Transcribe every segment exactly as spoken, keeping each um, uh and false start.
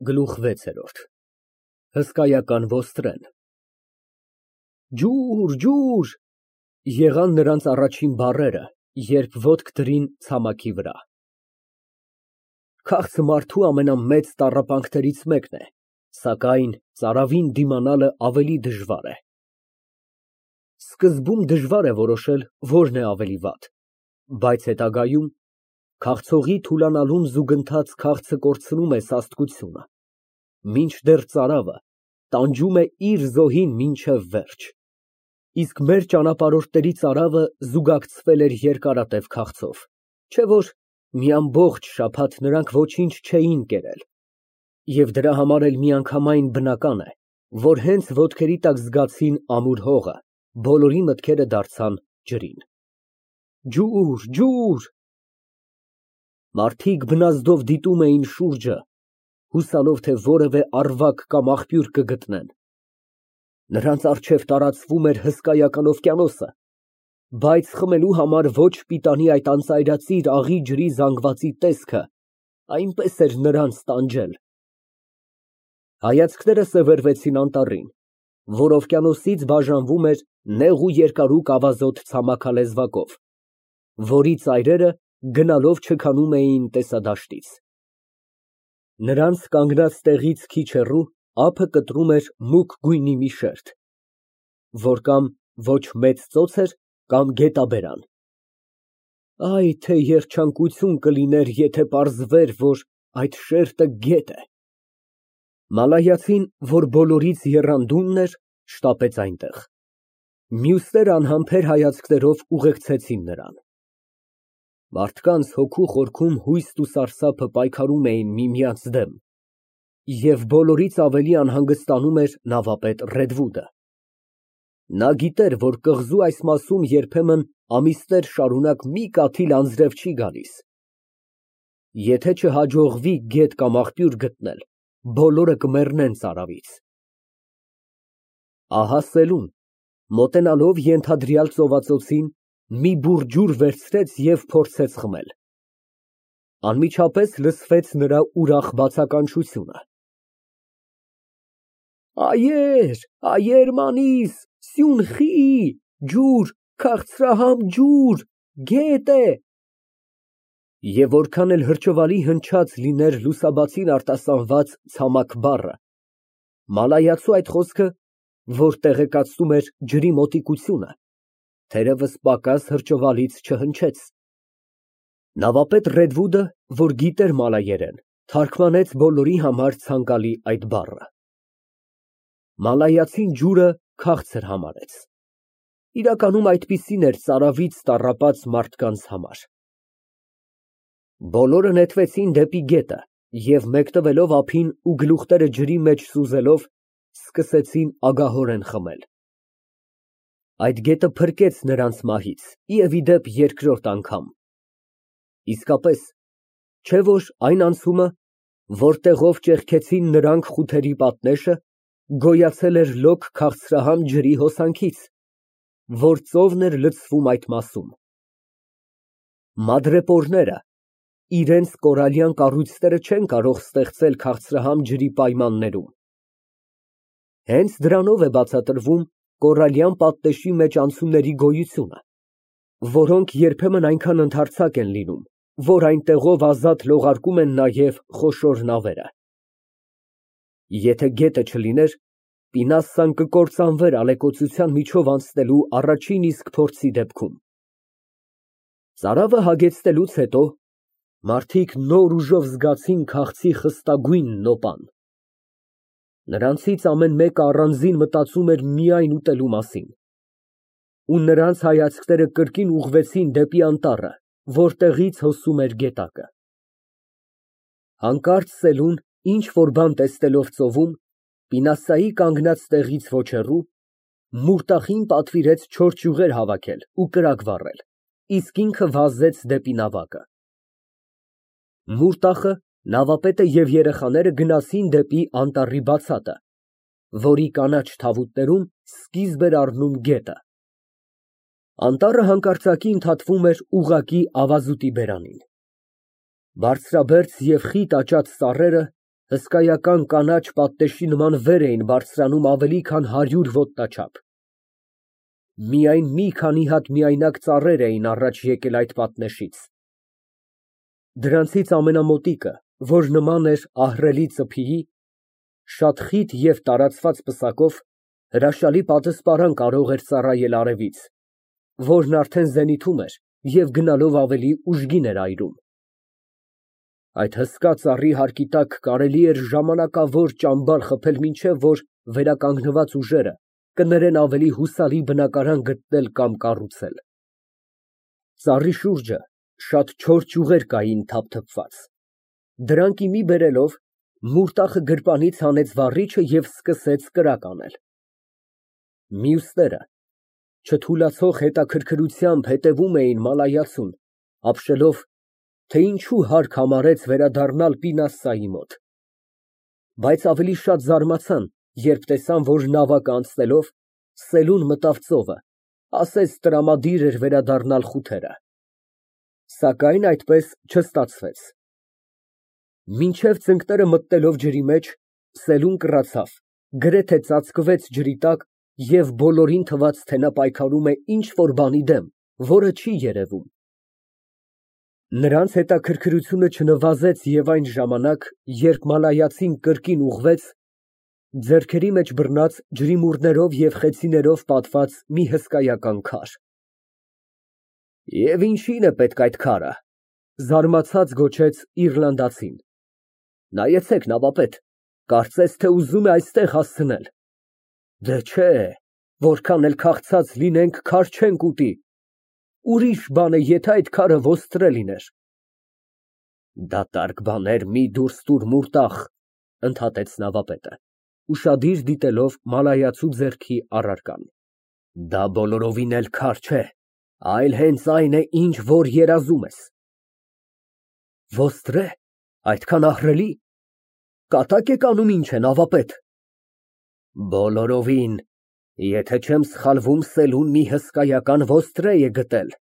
Գլուխ վեցերորդ Հսկայական ոստրեն Ջուր, ջուր եղան նրանց առաջին բառերը, երբ ոտք դրին ցամաքի վրա։ Քաղցը մարդու ամենամեծ տառապանքներից մեկն է, սակայն ծարավին դիմանալը ավելի դժվար է։ Սկզբում դժվար է որոշել, որն է ավելի վատ, բայց հետագայում քաղցողի թուլանալուն զուգընթաց քաղցը կորցնում է սաստկությունը, մինչդեռ ծարավը տանջում է իր զոհին մինչև վերջ, իսկ մեր ճանապարհորդների ծարավը զուգակցվել էր երկարատև քաղցով, չէ՞ որ մի ամբողջ շաբաթ նրանք ոչինչ չէին կերել, և դրա համար էլ միանգամայն բնական է, որ հենց ոտքերի տակ զգացին ամուր հողը, բոլորի մտքերը դարձան ջրին։ Ջուր, ջուր Մարդիկ բնազդով դիտում էին շուրջը, հուսալով, թե որևէ առվակ կամ աղբյուր կգտնեն։ Նրանց առջև տարածվում էր հսկայական օվկիանոսը, բայց խմելու համար ոչ պիտանի այդ անծայրածիր աղի ջրի զանգվածի տեսքը այնպես էր նրանց տանջել։ Հայացքները սևեռվեցին անտառին, որ օվկիանոսից բաժանվում էր նեղ ու երկարուկ ավազոտ ցամաքալեզվակով, որի ծայրերը գնալով չքանում էին տեսադաշտից։ Նրանց կանգնած տեղից քիչ հեռու ափը կտրում էր մուգ գույնի մի շերտ, որ կամ ոչ մեծ ծոց էր, կամ գետաբերան։ Այ թե երջանկություն կլիներ, եթե պարզվեր, որ այդ շերտը գետ է։ Մալայացին, որ բոլորից եռանդունն էր, շտապեց այնտեղ։ Մյուսները անհամբեր հայացքներով ուղեկցեցին նրան։ Մարդկանց հոգու խորքում հույսն ու սարսափը պայքարում էին միմյանց դեմ, և բոլորից ավելի անհանգստանում էր նավապետ Ռեդվուդը։ Նա գիտեր, որ կղզու այս մասում երբեմն ամիսներ շարունակ մի կաթիլ անձրև չի գալիս։ Եթե չհաջողվի գետ կամ աղբյուր գտնել, բոլորը կմեռնեն ծարավից։ Ահա սելուն, մոտենալով ենթադրյալ ծովածոցին, մի բուռ ջուր վերցրեց և փորձեց խմել։ Անմիջապես լսվեց նրա ուրախ բացականչությունը. Այեր, այեր մանիս, սյուն խի, ջուր, քաղցրահամ ջուր, գետ է։ Եվ որքան էլ հրճվալի հնչած լիներ լուսաբացին արտասանված ցամաք բառը, մալայացու այդ խոսքը, որ տեղեկացնում էր ջրի մոտիկությունը, թերևս պակաս հրճվալից չհնչեց։ Նավապետ Ռեդվուդը, որ գիտեր մալայերեն, թարգմանեց բոլորի համար ցանկալի այդ բառը։ Մալայացին ջուրը քաղցր համարեց։ Իրականում այդպիսին էր ծարավից տառապած մարդկանց համար։ Բոլորը նետվեցին դեպի գետը և մեկտվելով ափին ու գլուխները ջրի մեջ սուզելով, սկսեցին ագահորեն խմել։ Այդ գետը փրկեց նրանց մահից, և ի դեպ երկրորդ անգամ։ Իսկապես, չէ՞ որ այն անցումը, որտեղով ճեղքեցին նրանք խութերի պատնեշը, գոյացել էր լոկ քաղցրահամ ջրի հոսանքից, որ ծովն էր լցվում այդ մասում։ Մադրեպորները իրենց կորալյան կառույցները չեն կարող ստեղծել քաղցրահամ ջրի պայմաններում։ Հենց դրանով է բացատրվում կորալյան պատնեշի մեջ անցումների գոյությունը, որոնք երբեմն այնքան ընդարձակ են լինում, որ այնտեղով ազատ լողարկում են նաև խոշոր նավերը։ Եթե գետը չլիներ, Պինասսան կկործանվեր ալեկոծության միջով անցնելու առաջին իսկ փորձի դեպքում։ Ծարավը հագեցնելուց հետո մարդիկ նոր ուժով զգացին քաղցի խստագույն նոպան։ Նրանցից ամեն մեկը առանձին մտածում էր միայն ուտելու մասին, ու նրանց հայացքները կրկին ուղղվեցին դեպի անտառը, որտեղից հոսում էր գետակը։ Հանկարծ սելուն ինչ֊որ բան տեսնելով ծովում, Պինասսայի կանգնած տեղից ոչ հեռու, մուրտախին պատվիրեց չորս ճյուղեր հավաքել ու կրակ վառել, իսկ ինքը վազեց դեպի նավակը։ Մուրտախը, նավապետը և երեխաները գնացին դեպի անտառի բացատը, որի կանաչ թավուտներում սկիզբ էր առնում գետը։ Անտառը հանկարծակի ընդհատվում էր ուղղակի ավազուտի բերանին։ Բարձրաբերձ և խիտ աճած ծառերը Հսկայական կանաչ պատտեշի նման վեր էին բարձրանում ավելի քան հարյուր ոտնաչափ։ Միայն մի քանի հատ միայնակ ծառեր էին առաջ եկել այդ պատնեշից։ Դրանցից ամենամոտիկը, որ նման էր ահռելի ծփիի, շատ խիտ և տարածված պսակով, հրաշալի պատսպարան կարող էր ծառայել արևից, որն արդեն զենիթում էր և գնալով ավելի ուժգին էր այրում։ Այդ հսկա ծառի հարկի տակ կարելի էր ժամանակավոր ճամբար խփել, մինչև որ վերականգնված ուժերը կներեն ավելի հուսալի բնակարան գտնել կամ կառուցել։ Ծառի շուրջը շատ չոր ճյուղեր կային թափթփված։ Դրանք ի մի բերելով, Մուրտախը գրպանից հանեց վառիչը և սկսեց կրակ անել։ Մյուսները չթուլացող հետաքրքրությամբ հետևում էին Մալայացուն, ապշելով, թե ինչու հարկ համարեց վերադառնալ Պինասայի մոտ։ Բայց ավելի շատ զարմացան, երբ տեսան, որ նավակը անցնելով, սելուն մտավ ծովը, ասես տրամադիր էր վերադառնալ խութերը։ Սակայն այդպես չստացվեց։ Մինչև ծնկները մտնելով ջրի մեջ, սելուն կռացավ, գրեթե ծածկվեց ջրի տակ և բոլորին թվաց, թե նա պայքարում է ինչ֊որ բանի դեմ, որը չի երևում։ Նրանց հետաքրքրությունը չնվազեց և այն ժամանակ, երբ Մալայացին կրկին ուղղվեց, ձեռքերի մեջ բռնած ջրիմուռներով և խեցիներով պատված մի հսկայական քար։ Եվ ինչի՞ն է պետք այդ քարը, զարմացած գոչեց իռլանդացին։ Նայեցեք, նավապետ, կարծես թե ուզում է այստեղ հասցնել։ Դե չէ, որքան էլ քաղցած լինենք, քար չենք ուտի։ Ուրիշ բան է, եթե այդ քարը ոստրե լիներ։ Դատարկ բաներ մի դուրս տուր, Մուրտախ, ընդհատեց նավապետը, ուշադիր դիտելով Մալայացու ձեռքի առարկան։ Դա բոլորովին էլ քար չէ, այլ հենց այն է, ինչ որ երազում ես։ Ոստրե, այդքան ահռելի, կատակ եք անում, ինչ է, նավապետ։ Բոլորովին, եթե չեմ սխալվում, սելուն մի հսկայական ոստրե է գտել։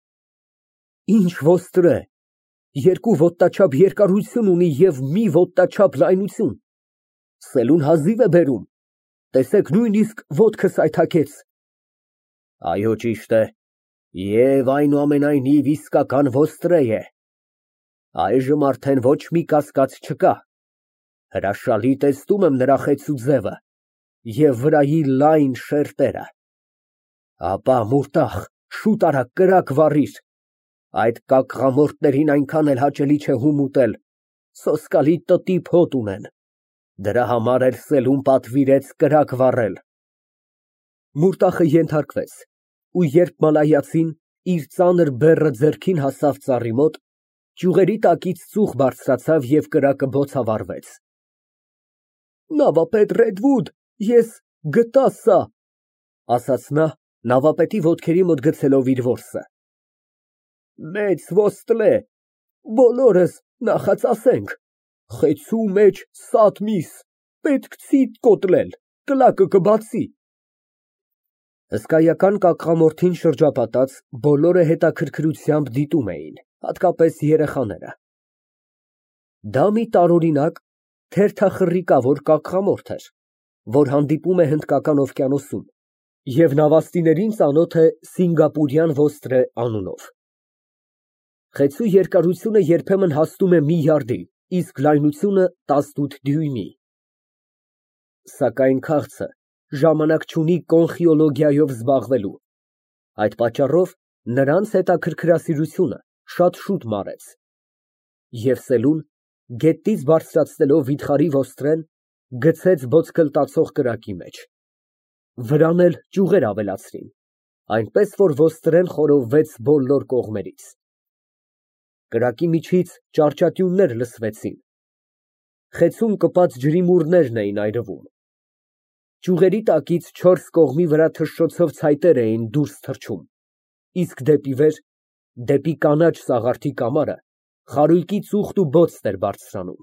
Ինչ ոստրե, երկու ոտնաչափ երկարություն ունի և մի ոտնաչափ լայնություն, սելուն հազիվ է բերում, տեսեք, նույնիսկ ոտքս այթաքեց։ Այո, ճիշտ է, և այնուամենայնիվ իսկական ոստրե է։ Այժմ արդեն ոչ մի կասկած չկա։ Հրաշալի տեսնում եմ նրա խեցու ձևը և վրայի լայն շերտերը։ Ապա, Մուրտախ, շուտ արա, կրակ վառիր, այդ կակղամորթներին այնքան էլ հաճելի չէ հում ուտել, սոսկալի տտիպ հոտ ունեն, դրա համար էլ սելուն պատվիրեց կրակ վառել։ Մուրտախը ենթարկվեց, ու երբ Մալայացին իր ծանր բեռը ձեռքին հասավ ծառի մոտ, ճյուղերի տակից ծուխ բարձրացավ և կրակը բոցավառվեց։ Նավապետ Ռեդվուդ, ես գտա սա, ասաց նա, նավապետի ոտքերի մոտ գցելով իր որսը։ Մեծ ոստրե, բոլորս նախածասենք, խեցու մեջ սատ միս, պետք ցիտ կոտլել, կլակը կբացի։ Հսկայական կակղամորթին շրջապատած բոլորը հետաքրքրությամբ դիտում էին, հատկապես երեխաները։ Դա մի տարօրինակ, թերթախռիկավոր կակղամորթ էր, որ հանդիպում է Հնդկական օվկիանոսում և նավաստիներին ծանոթ է սինգապուրյան ոստրե անունով։ Խեցու երկարությունը երբեմն հասնում է մի յարդի, իսկ լայնությունը տասնութ դյույմի։ Սակայն քաղցը ժամանակ չունի կոնխիոլոգիայով զբաղվելու, այդ պատճառով նրանց հետաքրքրասիրությունը շատ շուտ մարեց, և սելուն, գետնից բարձրացնելով վիթխարի ոստրեն, գցեց ոսկլտացող կրակի մեջ։ Վրան էլ ճյուղեր ավելացրին, այնպես որ ոստրեն խորովվեց բոլոր կողմերից։ Կրակի միջից ճարճատյուններ լսվեցին։ Խեցուն կպած ջրիմուռներն էին այրվում։ Ճյուղերի տակից չորս կողմի վրա թռչոցով ցայտեր էին դուրս թռչում, իսկ դեպի վեր, դեպի կանաչ սաղարթի կամարը, խարույկի ծուխտ ու բոցտ էր բարձրանում։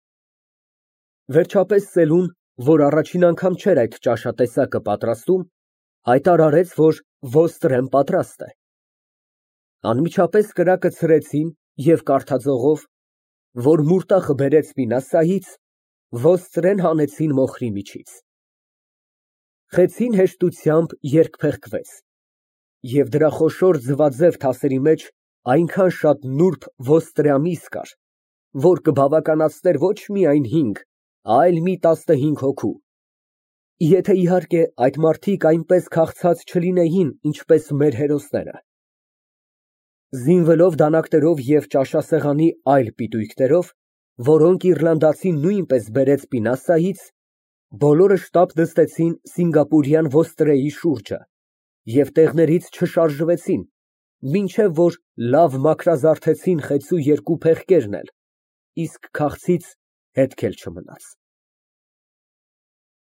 Վերջապես սելուն, որ առաջին անգամ չէր այդ ճաշատեսակը պատրաստում, հայտարարեց, որ ոստրեն պատրաստ է։ Անմիջապես կրակը ցրեցին և կարդաձողով, որ Մուրտախը բերեց Մինասայից, Ոստրեն հանեցին մոխրի միջից։ Խեցին հեշտությամբ երկփեղկվեց, և դրա խոշոր ձվաձև թասերի մեջ այնքան շատ նուրբ ոստրյամիս կար, որ կբավականացներ ոչ միայն հինգ, այլ մի տասնհինգ հոգու, եթե, իհարկե, այդ մարդիկ այնպես քաղցած չլինեին, ինչպես մեր հերոսները։ Զինվելով դանականերով և ճաշասեղանի այլ պիտույքներով, որոնք իռլանդացին նույնպես բերեց Պինասայից, բոլորը շտապ նստեցին սինգապուրյան ոստրեի շուրջը և տեղներից չշարժվեցին, մինչև որ լավ մաքրազարդեցին խեցու երկու փեղկերն էլ, իսկ քաղցից հետք էլ չմնաց։